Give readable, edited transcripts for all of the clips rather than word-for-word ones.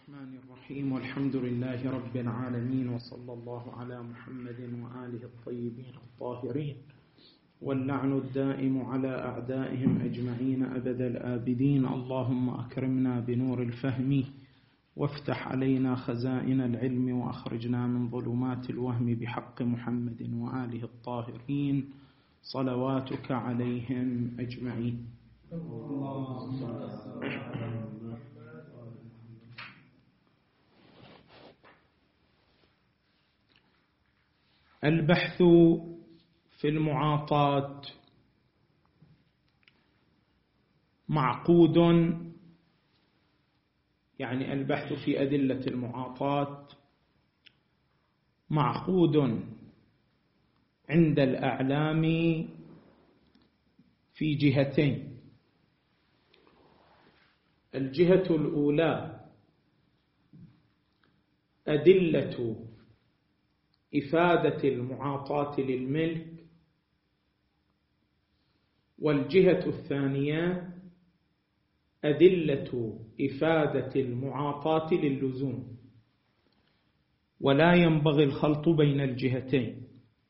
الرحمن الرحيم والحمد لله رب العالمين وصلى الله على محمد وآله الطيبين الطاهرين واللعن الدائم على أعدائهم أجمعين أبد الآبدين. اللهم أكرمنا بنور الفهم وافتح علينا خزائن العلم وأخرجنا من ظلمات الوهم بحق محمد وآله الطاهرين صلواتك عليهم أجمعين. البحث في المعاطاة معقود، يعني البحث في أدلة المعاطاة معقود عند الأعلام في جهتين. الجهة الأولى أدلة إفادة المعاطاة للملك، والجهة الثانية أدلة إفادة المعاطاة للزوم، ولا ينبغي الخلط بين الجهتين.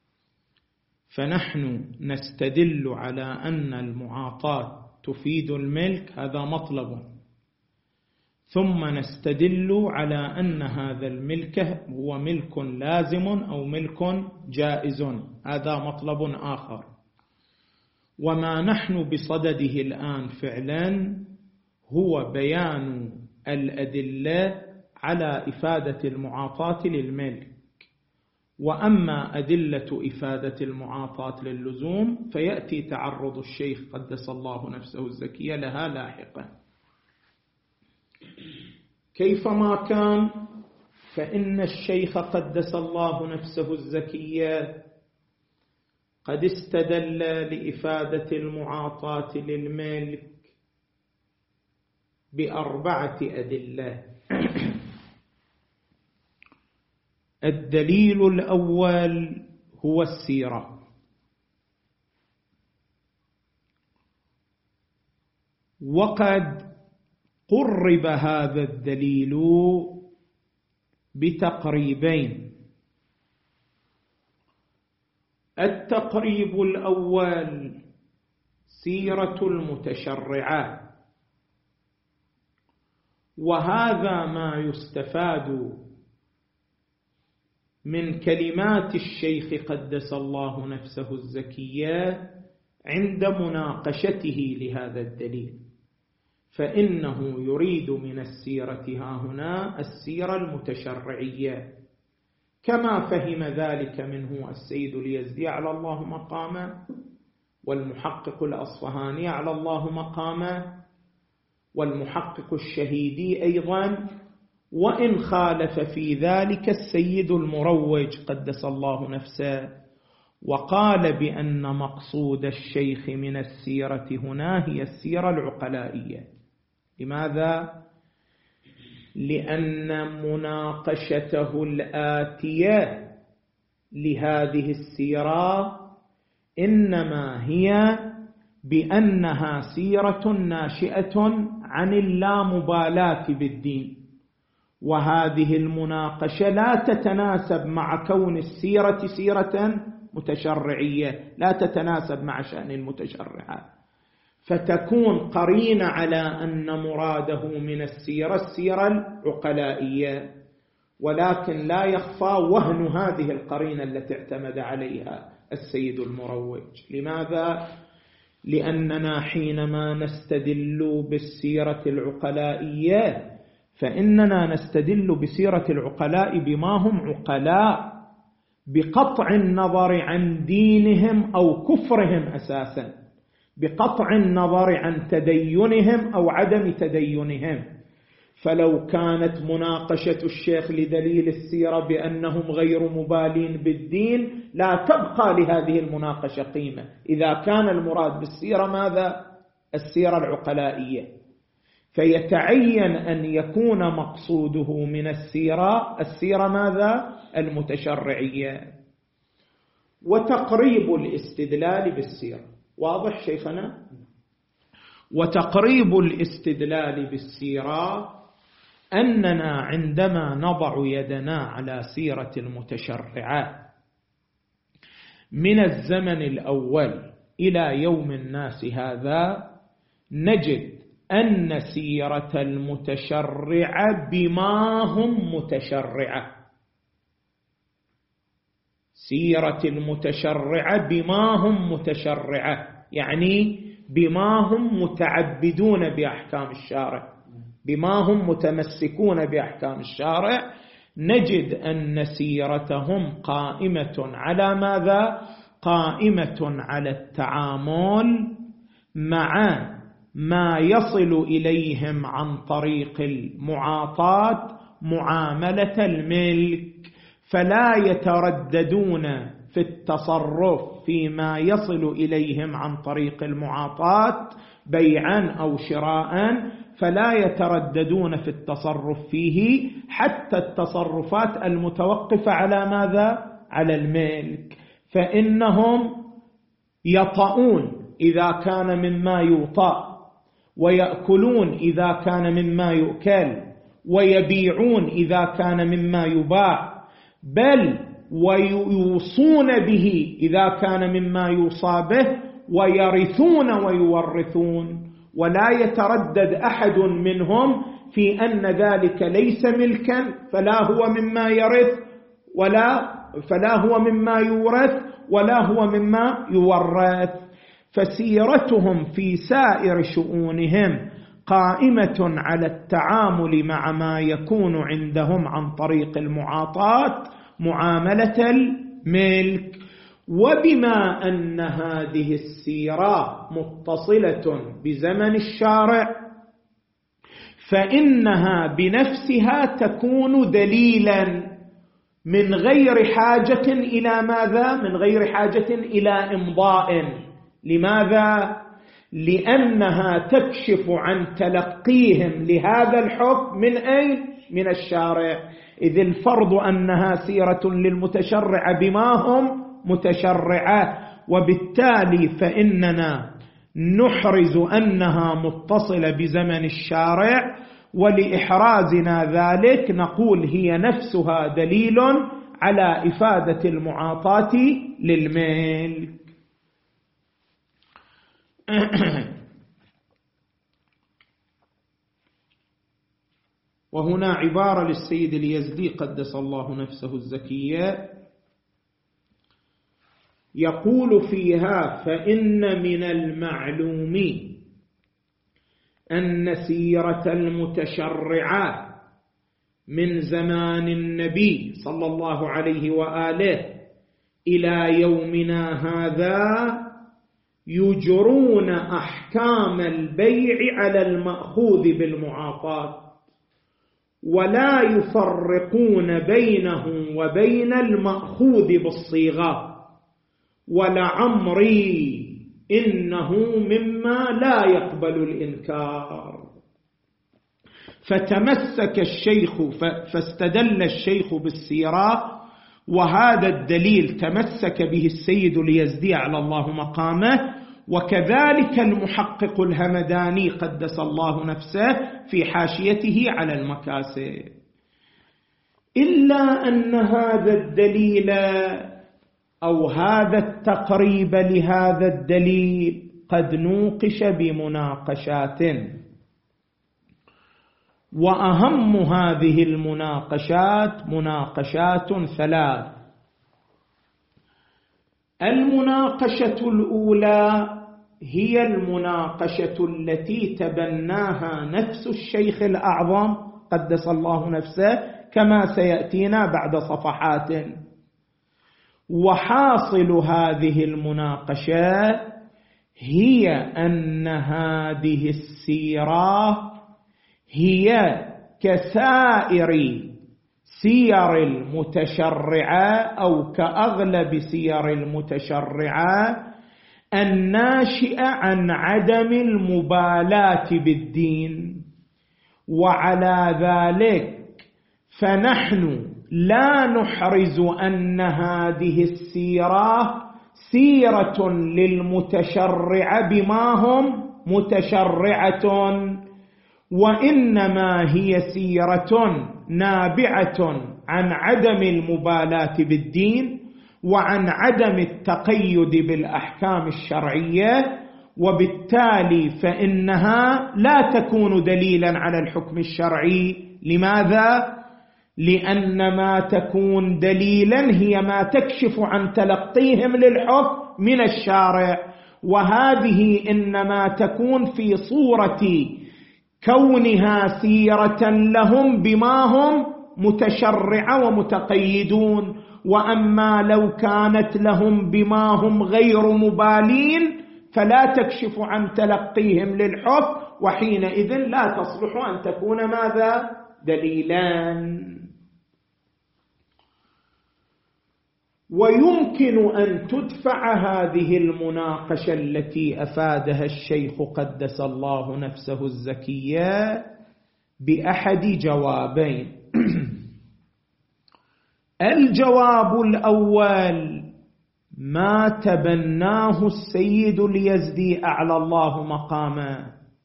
فنحن نستدل على أن المعاطاة تفيد الملك، هذا مطلب، ثم نستدل على أن هذا الملك هو ملك لازم أو ملك جائز، هذا مطلب آخر. وما نحن بصدده الآن فعلا هو بيان الأدلة على إفادة المعاطاة للملك، وأما أدلة إفادة المعاطاة للزوم فيأتي تعرض الشيخ قدس الله نفسه الزكية لها لاحقا. كيفما كان فإن الشيخ قدس الله نفسه الزكية قد استدل لإفادة المعاطاة للملك بأربعة أدلة. الدليل الأول هو السيرة، وقد قرب هذا الدليل بتقريبين. التقريب الأول سيرة المتشرعات، وهذا ما يستفاد من كلمات الشيخ قدس الله نفسه الزكية عند مناقشته لهذا الدليل، فإنه يريد من السيرة هنا السيرة المتشرعية، كما فهم ذلك منه السيد اليزدي على الله مقامه، والمحقق الأصفهاني على الله مقامه، والمحقق الشهيدي أيضا، وإن خالف في ذلك السيد المروج قدس الله نفسه، وقال بأن مقصود الشيخ من السيرة هنا هي السيرة العقلائية. لماذا؟ لأن مناقشته الآتية لهذه السيرة إنما هي بأنها سيرة ناشئة عن اللامبالاة بالدين، وهذه المناقشة لا تتناسب مع كون السيرة سيرة متشرعية، لا تتناسب مع شأن المتشرعات، فتكون قرينة على أن مراده من السيرة العقلائية، ولكن لا يخفى وهن هذه القرينة التي اعتمد عليها السيد المروج. لماذا؟ لأننا حينما نستدل بالسيرة العقلائية فإننا نستدل بسيرة العقلاء بما هم عقلاء، بقطع النظر عن دينهم أو كفرهم أساسا، بقطع النظر عن تدينهم أو عدم تدينهم. فلو كانت مناقشة الشيخ لدليل السيرة بأنهم غير مبالين بالدين لا تبقى لهذه المناقشة قيمة، إذا كان المراد بالسيرة ماذا؟ السيرة العقلائية، فيتعين أن يكون مقصوده من السيرة ماذا؟ المتشرعية. وتقريب الاستدلال بالسيرة واضح شيخنا؟ وتقريب الاستدلال بالسيرة أننا عندما نضع يدنا على سيرة المتشرعة من الزمن الأول إلى يوم الناس هذا، نجد أن سيرة المتشرعة بما هم متشرعة، سيرة المتشرعة بما هم متشرعة، يعني بما هم متعبدون بأحكام الشارع، بما هم متمسكون بأحكام الشارع، نجد أن سيرتهم قائمة على ماذا؟ قائمة على التعامل مع ما يصل إليهم عن طريق المعاطاة معاملة الملك، فلا يترددون في التصرف فيما يصل إليهم عن طريق المعاطاة بيعا أو شراء، فلا يترددون في التصرف فيه حتى التصرفات المتوقفة على ماذا؟ على الملك، فإنهم يطؤون إذا كان مما يوطأ، ويأكلون إذا كان مما يؤكل، ويبيعون إذا كان مما يباع، بل ويوصون به إذا كان مما يوصى به، ويرثون ويورثون، ولا يتردد أحد منهم في أن ذلك ليس ملكا فلا هو مما يرث فلا هو مما يورث ولا هو مما يورث. فسيرتهم في سائر شؤونهم قائمة على التعامل مع ما يكون عندهم عن طريق المعاطاة معاملة الملك. وبما أن هذه السيرة متصلة بزمن الشارع، فإنها بنفسها تكون دليلا من غير حاجة إلى ماذا؟ من غير حاجة إلى إمضاء. لماذا؟ لأنها تكشف عن تلقيهم لهذا الحكم من أين؟ من الشارع، إذ الفرض أنها سيرة للمتشرع بما هم متشرعة، وبالتالي فإننا نحرز أنها متصلة بزمن الشارع، ولإحرازنا ذلك نقول هي نفسها دليل على إفادة المعاطاة للملك. وهنا عبارة للسيد اليزدي قدس الله نفسه الزكية، يقول فيها: فإن من المعلوم أن سيرة المتشرعة من زمان النبي صلى الله عليه وآله إلى يومنا هذا يجرون أحكام البيع على المأخوذ بالمعاطاة، ولا يفرقون بينه وبين المأخوذ بالصيغة، ولعمري إنه مما لا يقبل الإنكار. فتمسك الشيخ فاستدل الشيخ بالسيرة، وهذا الدليل تمسك به السيد اليزدي على الله مقامه، وكذلك المحقق الهمداني قدس الله نفسه في حاشيته على المكاسب. إلا أن هذا الدليل أو هذا التقريب لهذا الدليل قد نوقش بمناقشات، وأهم هذه المناقشات مناقشات ثلاث. المناقشة الأولى هي المناقشة التي تبناها نفس الشيخ الأعظم قدس الله نفسه كما سيأتينا بعد صفحات. وحاصل هذه المناقشة هي أن هذه السيرة هي كسائر سير المتشرعة أو كأغلب سير المتشرعة الناشئة عن عدم المبالاة بالدين. وعلى ذلك فنحن لا نحرز أن هذه السيرة سيرة للمتشرعة بما هم متشرعة، وإنما هي سيرة نابعة عن عدم المبالاة بالدين وعن عدم التقيد بالأحكام الشرعية، وبالتالي فإنها لا تكون دليلا على الحكم الشرعي. لماذا؟ لأن ما تكون دليلا هي ما تكشف عن تلقيهم للحكم من الشارع، وهذه إنما تكون في صورة كونها سيرة لهم بما هم متشرعة ومتقيدون. وأما لو كانت لهم بما هم غير مبالين فلا تكشف عن تلقيهم للحكم، وحينئذ لا تصلح أن تكون ماذا؟ دليلان. ويمكن أن تدفع هذه المناقشة التي أفادها الشيخ قدس الله نفسه الزكية بأحد جوابين. الجواب الأول ما تبناه السيد اليزدي أعلى الله مقامه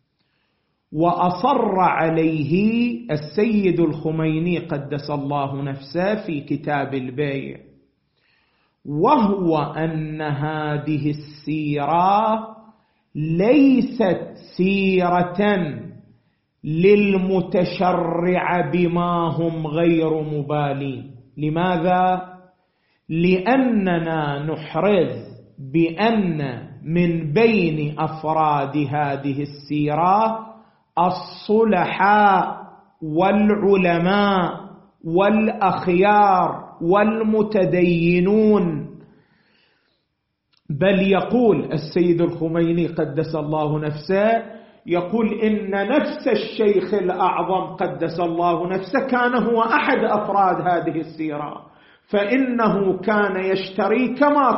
وأصر عليه السيد الخميني قدس الله نفسه في كتاب البيع، وهو أن هذه السيرة ليست سيرة للمتشرع بما هم غير مبالين. لماذا؟ لأننا نحرز بأن من بين أفراد هذه السيرة الصلحاء والعلماء والأخيار والمتدينون. بل يقول السيد الخميني قدس الله نفسه، يقول إن نفس الشيخ الأعظم قدس الله نفسه كان هو أحد أفراد هذه السيرة، فإنه كان يشتري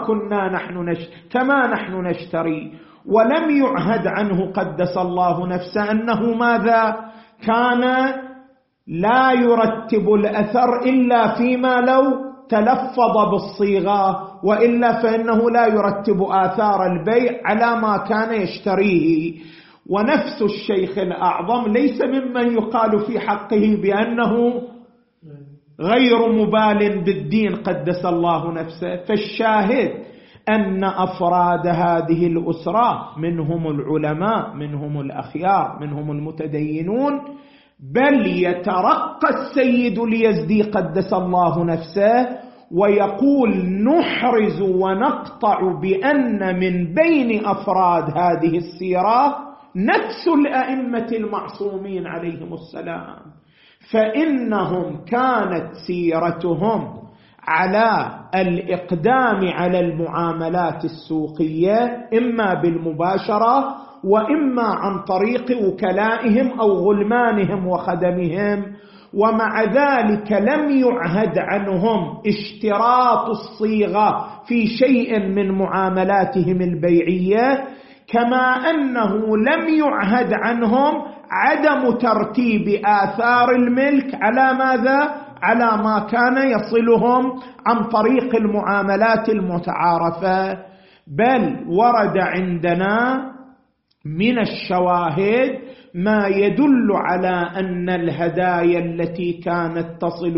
كما نحن نشتري، ولم يعهد عنه قدس الله نفسه أنه ماذا؟ كان لا يرتب الأثر إلا فيما لو تلفظ بالصيغة، وإلا فإنه لا يرتب آثار البيع على ما كان يشتريه. ونفس الشيخ الأعظم ليس ممن يقال في حقه بأنه غير مبال بالدين قدس الله نفسه. فالشاهد أن أفراد هذه الأسرة منهم العلماء، منهم الأخيار، منهم المتدينون، بل يترقى السيد اليزدي قدس الله نفسه ويقول نحرز ونقطع بأن من بين أفراد هذه السيرة نفس الأئمة المعصومين عليهم السلام، فإنهم كانت سيرتهم على الإقدام على المعاملات السوقية إما بالمباشرة وإما عن طريق وكلائهم أو غلمانهم وخدمهم، ومع ذلك لم يعهد عنهم اشتراط الصيغة في شيء من معاملاتهم البيعية، كما أنه لم يعهد عنهم عدم ترتيب آثار الملك على ماذا؟ على ما كان يصلهم عن طريق المعاملات المتعارفة. بل ورد عندنا من الشواهد ما يدل على أن الهدايا التي كانت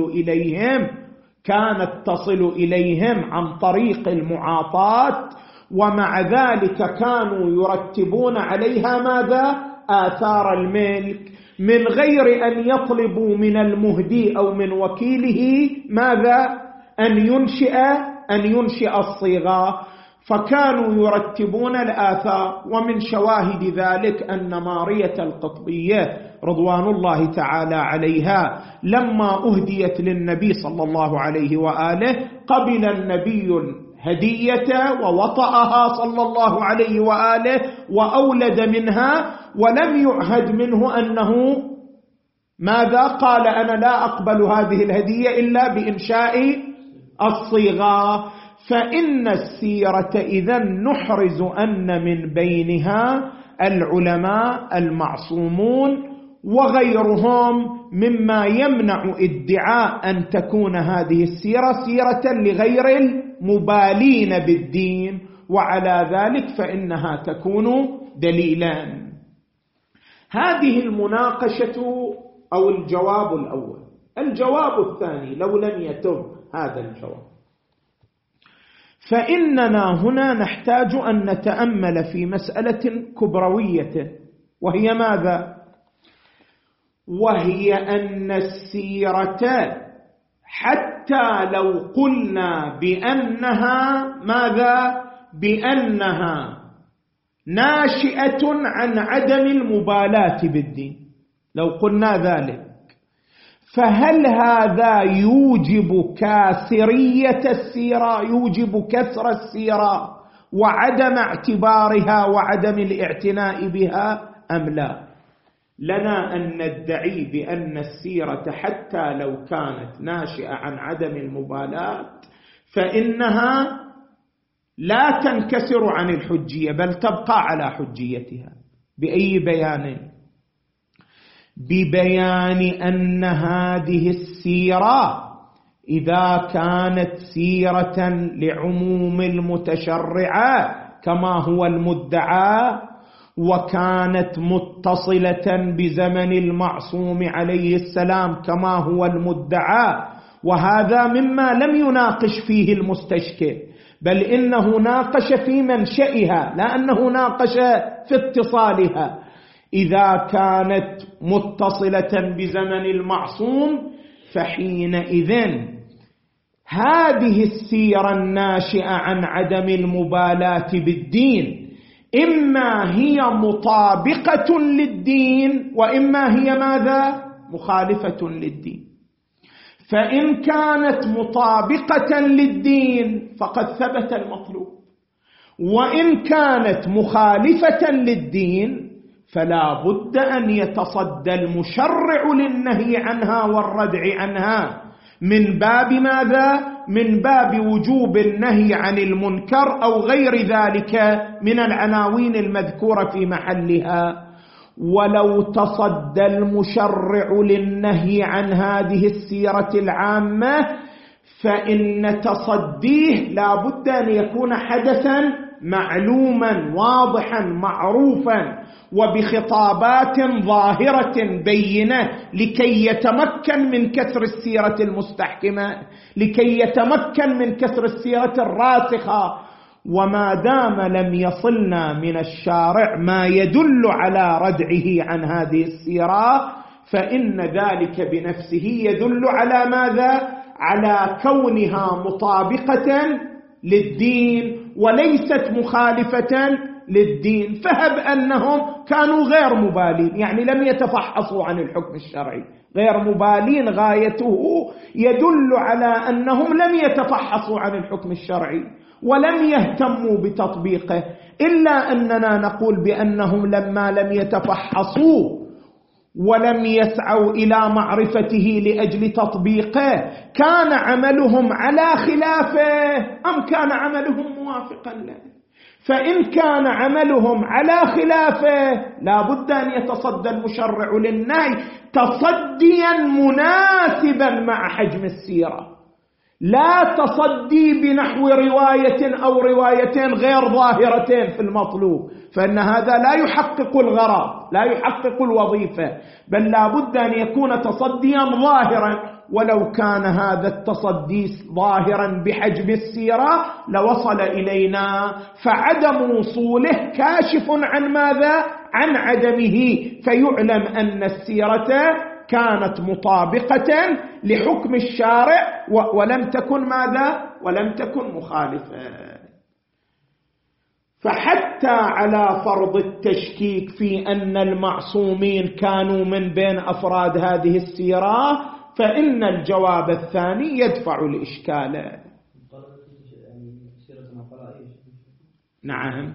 تصل إليهم عن طريق المعاطاة، ومع ذلك كانوا يرتبون عليها ماذا؟ آثار الملك، من غير أن يطلبوا من المهدي أو من وكيله ماذا؟ أن ينشئ الصيغة، فكانوا يرتبون الآثار. ومن شواهد ذلك أن مارية القطبية رضوان الله تعالى عليها لما أهديت للنبي صلى الله عليه وآله قبل النبي هدية ووطأها صلى الله عليه وآله وأولد منها، ولم يعهد منه أنه ماذا؟ قال أنا لا أقبل هذه الهدية إلا بإنشاء الصيغة. فإن السيرة إذن نحرز أن من بينها العلماء المعصومون وغيرهم مما يمنع ادعاء أن تكون هذه السيرة سيرة لغير المبالين بالدين، وعلى ذلك فإنها تكون دليلا. هذه المناقشة أو الجواب الأول. الجواب الثاني لو لم يتم هذا الجواب، فإننا هنا نحتاج أن نتأمل في مسألة كبروية، وهي ماذا؟ وهي أن السيرة حتى لو قلنا بأنها ماذا؟ بأنها ناشئة عن عدم المبالاة بالدين، لو قلنا ذلك، فهل هذا يوجب كاسرية السيرة، يوجب كسر السيرة وعدم اعتبارها وعدم الاعتناء بها أم لا؟ لنا أن ندعي بأن السيرة حتى لو كانت ناشئة عن عدم المبالاة فإنها لا تنكسر عن الحجية، بل تبقى على حجيتها. بأي بيان؟ ببيان أن هذه السيرة إذا كانت سيرة لعموم المتشرعة كما هو المدعى، وكانت متصلة بزمن المعصوم عليه السلام كما هو المدعى، وهذا مما لم يناقش فيه المستشكل، بل إنه ناقش في منشئها لا أنه ناقش في اتصالها. إذا كانت متصلة بزمن المعصوم فحينئذ هذه السيرة الناشئة عن عدم المبالاة بالدين إما هي مطابقة للدين وإما هي ماذا؟ مخالفة للدين. فإن كانت مطابقة للدين فقد ثبت المطلوب، وإن كانت مخالفة للدين فلا بد أن يتصدى المشرع للنهي عنها والردع عنها، من باب ماذا؟ من باب وجوب النهي عن المنكر أو غير ذلك من العناوين المذكورة في محلها. ولو تصدى المشرع للنهي عن هذه السيرة العامة فإن تصديه لا بد أن يكون حدثا معلوما واضحا معروفا وبخطابات ظاهرة بينة لكي يتمكن من كسر السيرة المستحكمة، لكي يتمكن من كسر السيرة الراسخة. وما دام لم يصلنا من الشارع ما يدل على ردعه عن هذه السيرة فإن ذلك بنفسه يدل على ماذا؟ على كونها مطابقة للدين وليست مخالفة للدين. فهب أنهم كانوا غير مبالين، يعني لم يتفحصوا عن الحكم الشرعي، غير مبالين غايته يدل على أنهم لم يتفحصوا عن الحكم الشرعي ولم يهتموا بتطبيقه، إلا أننا نقول بأنهم لما لم يتفحصوا ولم يسعوا إلى معرفته لأجل تطبيقه كان عملهم على خلافه أم كان عملهم موافقا له؟ فإن كان عملهم على خلافه لا بد أن يتصدى المشرع للنهي تصديا مناسبا مع حجم السيرة، لا تصدي بنحو رواية أو روايتين غير ظاهرتين في المطلوب، فإن هذا لا يحقق الغرض، لا يحقق الوظيفة، بل لا بد أن يكون تصديا ظاهرا. ولو كان هذا التصدي ظاهرا بحجم السيرة لوصل إلينا، فعدم وصوله كاشف عن ماذا؟ عن عدمه، فيعلم أن السيرة كانت مطابقة لحكم الشارع ولم تكن ماذا؟ ولم تكن مخالفة. فحتى على فرض التشكيك في أن المعصومين كانوا من بين أفراد هذه السيرة فإن الجواب الثاني يدفع الإشكال. نعم.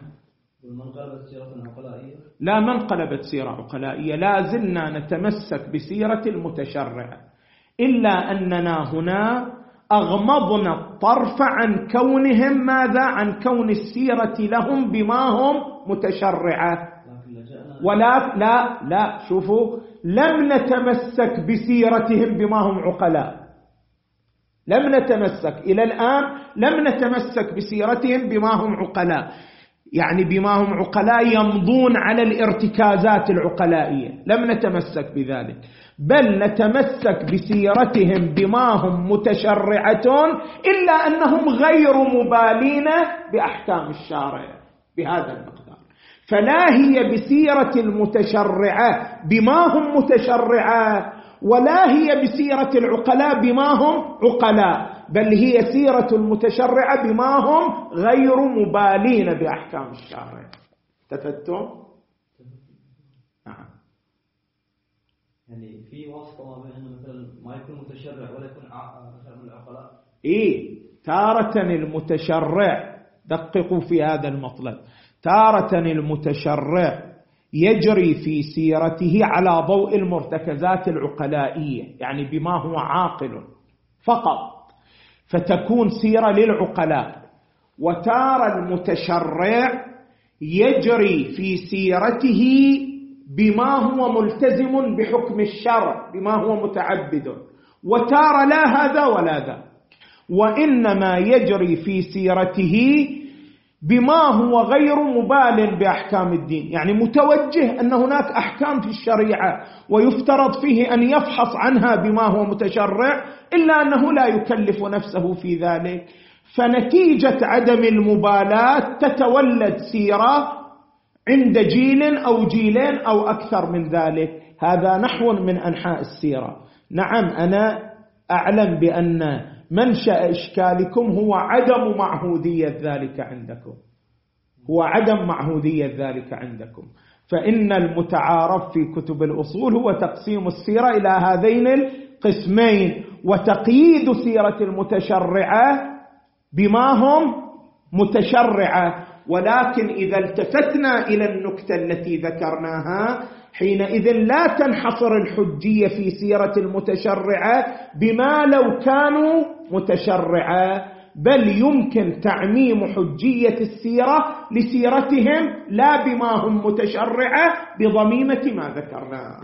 لا، ما انقلبت سيرة عقلائية، لا زلنا نتمسك بسيرة المتشرع، إلا أننا هنا أغمضنا الطرف عن كونهم ماذا؟ عن كون السيرة لهم بما هم متشرعة. ولا لا شوفوا، لم نتمسك بسيرتهم بما هم عقلاء، لم نتمسك إلى الآن، لم نتمسك بسيرتهم بما هم عقلاء. يعني بما هم عقلاء يمضون على الارتكازات العقلائية، لم نتمسك بذلك، بل نتمسك بسيرتهم بما هم متشرعة، إلا أنهم غير مبالين بأحكام الشارع بهذا المقدار. فلا هي بسيرة المتشرعة بما هم متشرعة، ولا هي بسيرة العقلاء بما هم عقلاء، بل هي سيرة المتشرعة بما هم غير مبالين بأحكام الشارع. تفتهم؟ نعم. يعني في واسطة بين أنه مثلا ما يكون متشرع ولا يكون من العقلاء. تارة المتشرع، دققوا في هذا المطلب، تارة المتشرع يجري في سيرته على ضوء المرتكزات العقلائية، يعني بما هو عاقل فقط، فتكون سيرة للعقلاء. وتارة المتشرع يجري في سيرته بما هو ملتزم بحكم الشرع، بما هو متعبد، وتارة لا هذا ولا ذا، وإنما يجري في سيرته بما هو غير مبال بأحكام الدين، يعني متوجه أن هناك أحكام في الشريعة ويفترض فيه أن يفحص عنها بما هو متشرع، إلا أنه لا يكلف نفسه في ذلك. فنتيجة عدم المبالاة تتولد سيرة عند جيل أو جيلين أو أكثر من ذلك. هذا نحو من أنحاء السيرة. نعم، أنا أعلم بأن منشأ إشكالكم هو عدم معهودية ذلك عندكم، هو عدم معهودية ذلك عندكم. فإن المتعارف في كتب الأصول هو تقسيم السيرة إلى هذين القسمين، وتقييد سيرة المتشرعة بما هم متشرعة. ولكن إذا التفتنا إلى النكتة التي ذكرناها، حينئذ لا تنحصر الحجية في سيرة المتشرعة بما لو كانوا متشرعة، بل يمكن تعميم حجية السيرة لسيرتهم لا بما هم متشرعة بضميمة ما ذكرناه.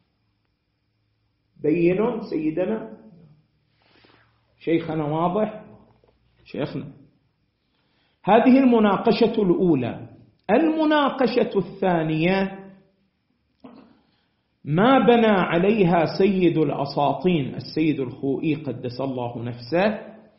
بينوا سيدنا شيخنا، واضح شيخنا؟ هذه المناقشة الأولى. المناقشة الثانية ما بنى عليها سيد الأساطين السيد الخوئي قدس الله نفسه،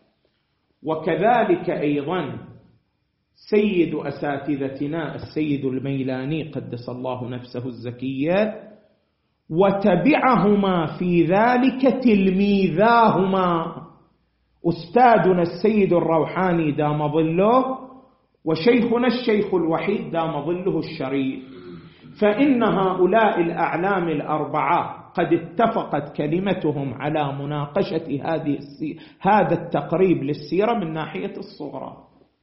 وكذلك أيضا سيد أساتذتنا السيد الميلاني قدس الله نفسه الزكية، وتبعهما في ذلك تلميذاهما أستاذنا السيد الروحاني دام ظله، وشيخنا الشيخ الوحيد دام ظله الشريف. فإن هؤلاء الأعلام الأربعة قد اتفقت كلمتهم على مناقشة هذا التقريب للسيرة من ناحية الصغرى.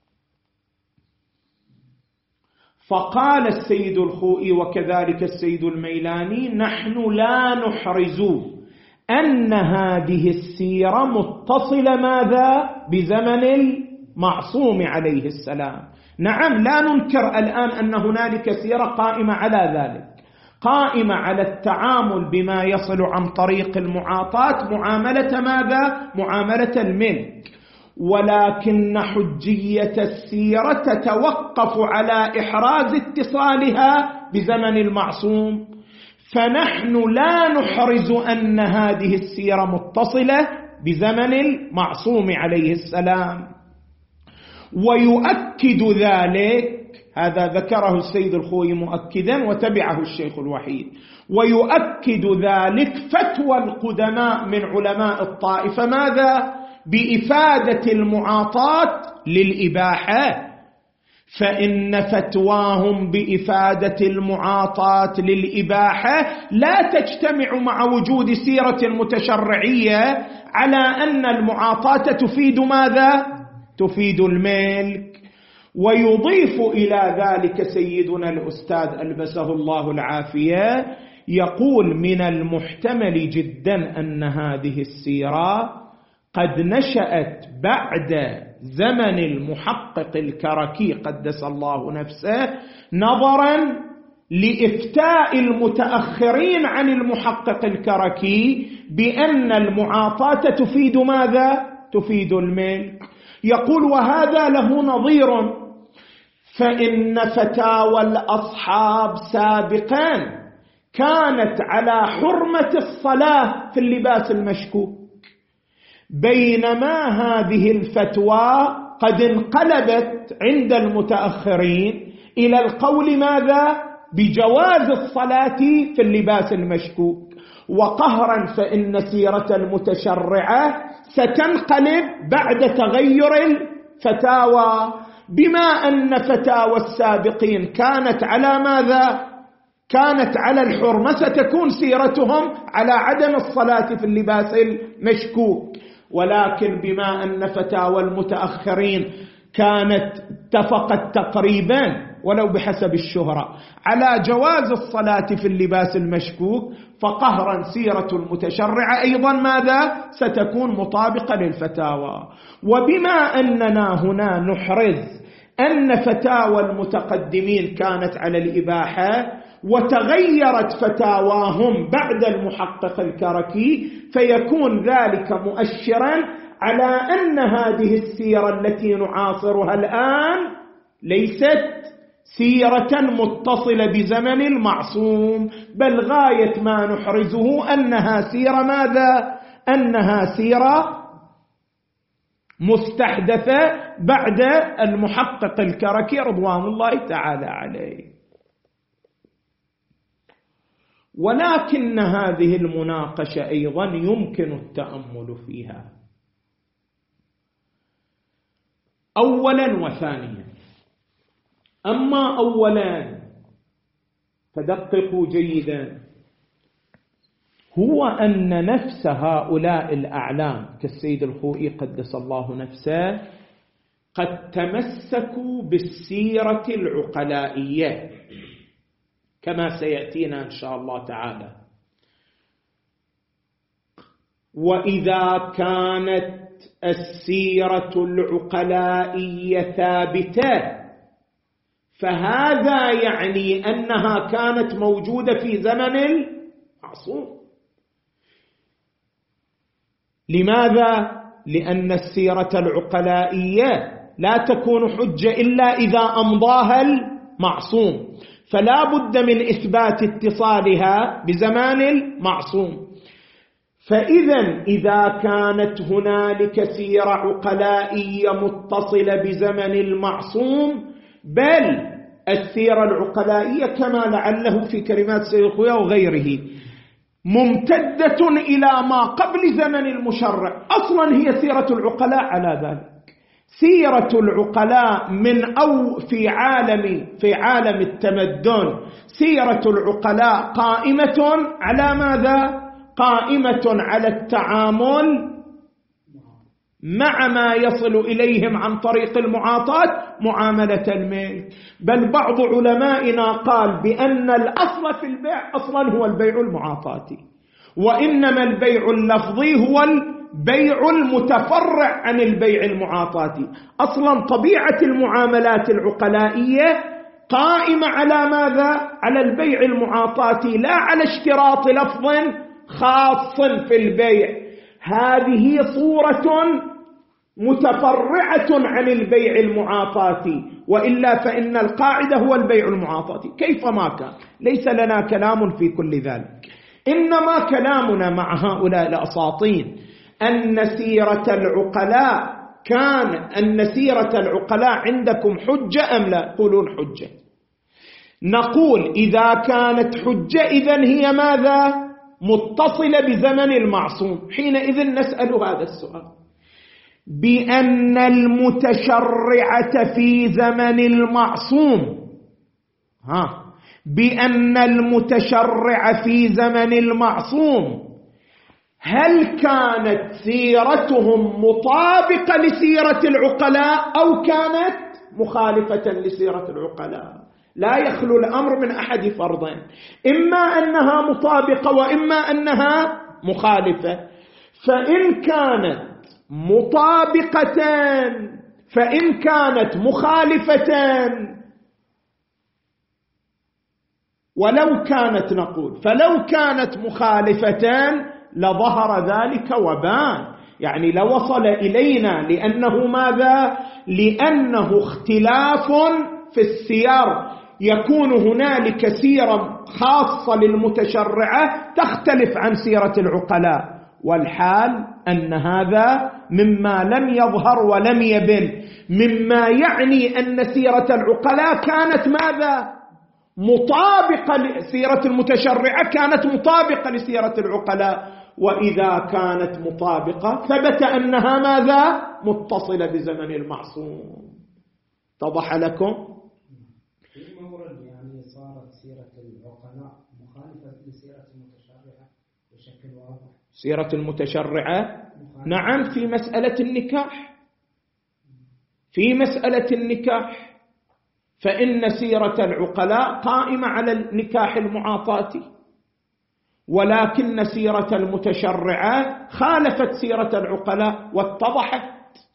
فقال السيد الخوئي وكذلك السيد الميلاني: نحن لا نحرز أن هذه السيرة متصلة ماذا؟ بزمن المعصوم عليه السلام. نعم، لا ننكر الآن أن هنالك سيرة قائمة على ذلك، قائمة على التعامل بما يصل عن طريق المعاطاة معاملة ماذا؟ معاملة الملك. ولكن حجية السيرة تتوقف على إحراز اتصالها بزمن المعصوم، فنحن لا نحرز أن هذه السيرة متصلة بزمن المعصوم عليه السلام. ويؤكد ذلك، هذا ذكره السيد الخوئي مؤكدا وتبعه الشيخ الوحيد، ويؤكد ذلك فتوى القدماء من علماء الطائفة ماذا؟ بإفادة المعاطاة للإباحة. فإن فتواهم بإفادة المعاطاة للإباحة لا تجتمع مع وجود سيرة متشرعية على أن المعاطاة تفيد ماذا؟ تفيد الملك. ويضيف إلى ذلك سيدنا الأستاذ ألبسه الله العافية، يقول: من المحتمل جدا أن هذه السيرة قد نشأت بعد زمن المحقق الكركي قدس الله نفسه، نظرا لإفتاء المتأخرين عن المحقق الكركي بأن المعاطاة تفيد ماذا؟ تفيد الملك. يقول: وهذا له نظير فإن فتاوى الأصحاب سابقا كانت على حرمة الصلاة في اللباس المشكوك، بينما هذه الفتوى قد انقلبت عند المتأخرين إلى القول ماذا؟ بجواز الصلاة في اللباس المشكوك. وقهرا فإن سيرة المتشرعة ستنقلب بعد تغير الفتاوى، بما أن فتاوى السابقين كانت على ماذا؟ كانت على الحرمة، ستكون سيرتهم على عدم الصلاة في اللباس المشكوك. ولكن بما أن فتاوى المتأخرين كانت اتفقت تقريبا ولو بحسب الشهرة على جواز الصلاة في اللباس المشكوك، فقهرا سيرة المتشرع أيضا ماذا؟ ستكون مطابقة للفتاوى. وبما أننا هنا نحرز أن فتاوى المتقدمين كانت على الإباحة وتغيرت فتاواهم بعد المحقق الكركي، فيكون ذلك مؤشرا على أن هذه السيرة التي نعاصرها الآن ليست سيرة متصلة بزمن المعصوم، بل غاية ما نحرزه أنها سيرة ماذا؟ أنها سيرة مستحدثة بعد المحقق الكركي رضوان الله تعالى عليه. ولكن هذه المناقشة أيضا يمكن التأمل فيها أولا وثانيا. أما أولا فدققوا جيدا، هو أن نفس هؤلاء الأعلام كالسيد الخوئي قدس الله نفسه قد تمسكوا بالسيرة العقلائية كما سيأتينا إن شاء الله تعالى. وإذا كانت السيرة العقلائية ثابتة فهذا يعني أنها كانت موجودة في زمن المعصوم. لماذا؟ لأن السيرة العقلائية لا تكون حجة إلا إذا أمضاها المعصوم، فلا بد من إثبات اتصالها بزمان المعصوم. فإذا إذا كانت هنالك سيرة عقلائية متصلة بزمن المعصوم، بل السيرة العقلائية كما لعله في كلمات سيد الخوئي وغيره ممتدة إلى ما قبل زمن المشرع، أصلا هي سيرة العقلاء على ذلك. سيرة العقلاء من أو في عالم التمدن سيرة العقلاء قائمة على ماذا؟ قائمة على التعامل مع ما يصل إليهم عن طريق المعاطاة معاملة الملك. بل بعض علمائنا قال بأن الأصل في البيع أصلا هو البيع المعاطاتي، وإنما البيع اللفظي هو البيع المتفرع عن البيع المعاطاتي. أصلا طبيعة المعاملات العقلائية قائمة على ماذا؟ على البيع المعاطاتي، لا على اشتراط لفظ خاص في البيع. هذه صورة متفرعة عن البيع المعاطاتي، وإلا فإن القاعدة هو البيع المعاطاتي كيفما كان. ليس لنا كلام في كل ذلك، إنما كلامنا مع هؤلاء الأساطين أن سيرة العقلاء عندكم حجة أم لا؟ قولون حجة. نقول إذا كانت حجة إذن هي ماذا؟ متصلة بزمن المعصوم. حينئذ نسأل هذا السؤال: بأن المتشرعة في زمن المعصوم هل كانت سيرتهم مطابقة لسيرة العقلاء أو كانت مخالفة لسيرة العقلاء؟ لا يخلو الأمر من أحد فرضين، إما أنها مطابقة وإما أنها مخالفة. فإن كانت مخالفة فلو كانت مخالفة لظهر ذلك وبان، يعني لوصل إلينا، لأنه ماذا؟ لأنه اختلاف في السير يكون هنالك سيرة خاصة للمتشرعة تختلف عن سيرة العقلاء، والحال أن هذا مما لم يظهر ولم يبن، مما يعني أن سيرة العقلاء كانت ماذا؟ مطابقة، سيرة المتشرعة كانت مطابقة لسيرة العقلاء، وإذا كانت مطابقة ثبت أنها ماذا؟ متصلة بزمن المعصوم. اتضح لكم؟ في مورد يعني صارت سيرة العقلاء مخالفة لسيرة المتشرعة بشكل واضح. سيرة المتشرعة نعم في مسألة النكاح، في مسألة النكاح فإن سيرة العقلاء قائمة على النكاح المعاطاتي، ولكن سيرة المتشرعة خالفت سيرة العقلاء واتضحت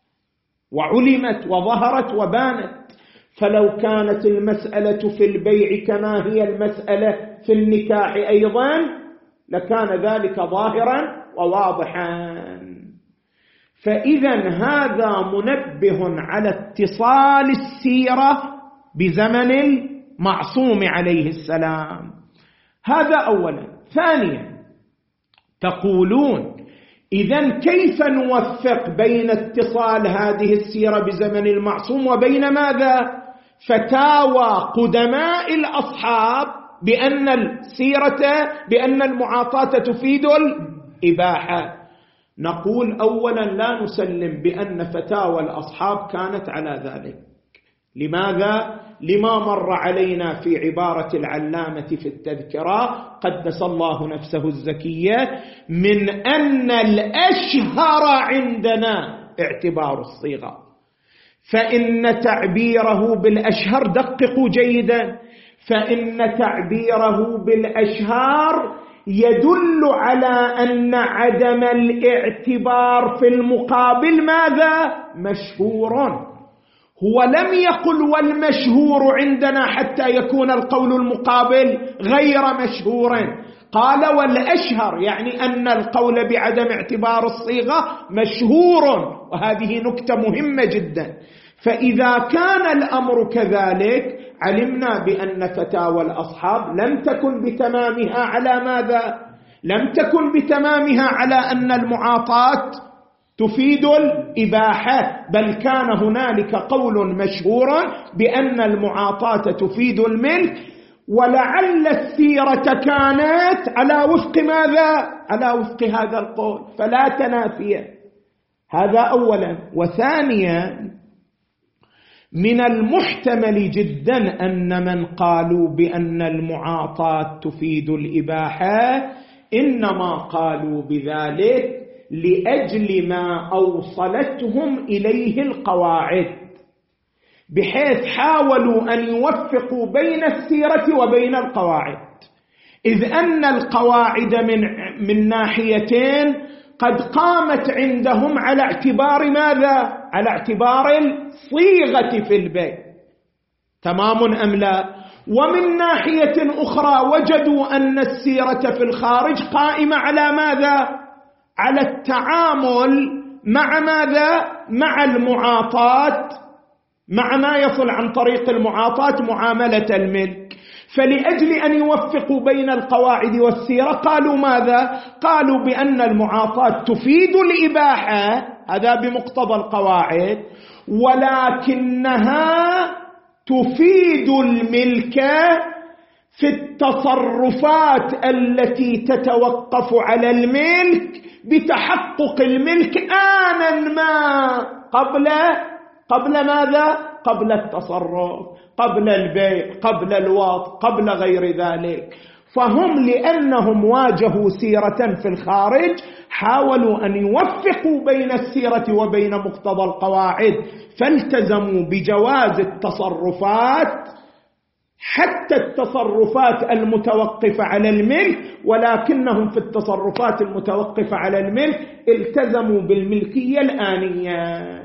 وعلمت وظهرت وبانت. فلو كانت المسألة في البيع كما هي المسألة في النكاح أيضا لكان ذلك ظاهرا وواضحا. فإذا هذا منبه على اتصال السيرة بزمن المعصوم عليه السلام، هذا أولا. ثانيا تقولون إذن كيف نوفق بين اتصال هذه السيرة بزمن المعصوم وبين ماذا؟ فتاوى قدماء الأصحاب بأن السيرة بأن المعاطاة تفيد الإباحة. نقول أولا لا نسلم بأن فتاوى الأصحاب كانت على ذلك. لماذا؟ لما مر علينا في عبارة العلامة في التذكرة قدس الله نفسه الزكية من أن الأشهر عندنا اعتبار الصيغة، فإن تعبيره بالأشهر، دققوا جيدا، فإن تعبيره بالأشهر يدل على أن عدم الاعتبار في المقابل ماذا؟ مشهور. هو لم يقل والمشهور عندنا حتى يكون القول المقابل غير مشهور، قال والأشهر، يعني أن القول بعدم اعتبار الصيغة مشهور، وهذه نكتة مهمة جدا. فإذا كان الأمر كذلك علمنا بأن فتاوى الأصحاب لم تكن بتمامها على ماذا؟ لم تكن بتمامها على أن المعاطاة تفيد الإباحة، بل كان هنالك قول مشهور بأن المعاطاة تفيد الملك، ولعل السيرة كانت على وفق ماذا؟ على وفق هذا القول، فلا تنافيه. هذا أولا. وثانيا من المحتمل جدا أن من قالوا بأن المعاطاة تفيد الإباحة إنما قالوا بذلك لأجل ما أوصلتهم إليه القواعد، بحيث حاولوا أن يوفقوا بين السيرة وبين القواعد، إذ أن القواعد من ناحيتين قد قامت عندهم على اعتبار ماذا؟ على اعتبار الصيغة في البيت، تمام أم لا؟ ومن ناحية أخرى وجدوا أن السيرة في الخارج قائمة على ماذا؟ على التعامل مع ماذا؟ مع المعاطاة، مع ما يصل عن طريق المعاطاة معاملة الملك. فلأجل أن يوفقوا بين القواعد والسيرة قالوا ماذا؟ قالوا بأن المعاطاة تفيد الإباحة، هذا بمقتضى القواعد، ولكنها تفيد الملك في التصرفات التي تتوقف على الملك بتحقق الملك آنا ما قبل ماذا؟ قبل التصرف، قبل البيع، قبل الوط، قبل غير ذلك. فهم لأنهم واجهوا سيرة في الخارج حاولوا أن يوفقوا بين السيرة وبين مقتضى القواعد، فالتزموا بجواز التصرفات حتى التصرفات المتوقفة على الملك، ولكنهم في التصرفات المتوقفة على الملك التزموا بالملكية الآنية.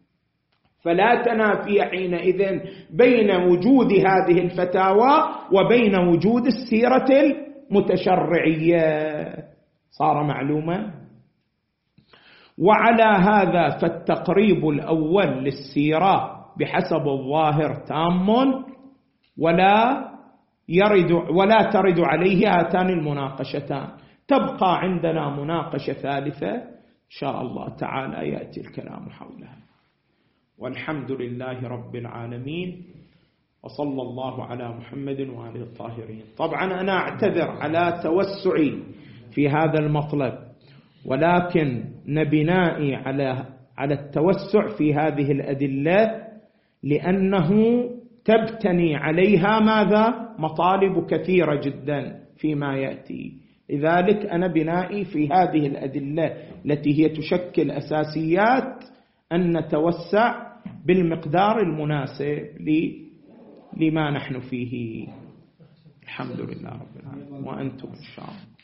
فلا تنافي حينئذ بين وجود هذه الفتاوى وبين وجود السيرة المتشرعية. صار معلومة؟ وعلى هذا فالتقريب الأول للسيرة بحسب الظاهر تام ولا ترد عليه هاتان المناقشتان. تبقى عندنا مناقشة ثالثة إن شاء الله تعالى يأتي الكلام حولها. والحمد لله رب العالمين، وصلى الله على محمد وآله الطاهرين. طبعا أنا أعتذر على توسعي في هذا المطلب، ولكن نبنائي على التوسع في هذه الأدلة، لأنه تبتني عليها ماذا؟ مطالب كثيرة جدا فيما يأتي. لذلك أنا بنائي في هذه الأدلة التي هي تشكل أساسيات أن نتوسع بالمقدار المناسب لما نحن فيه. الحمد لله رب العالمين، وأنتم إن شاء الله.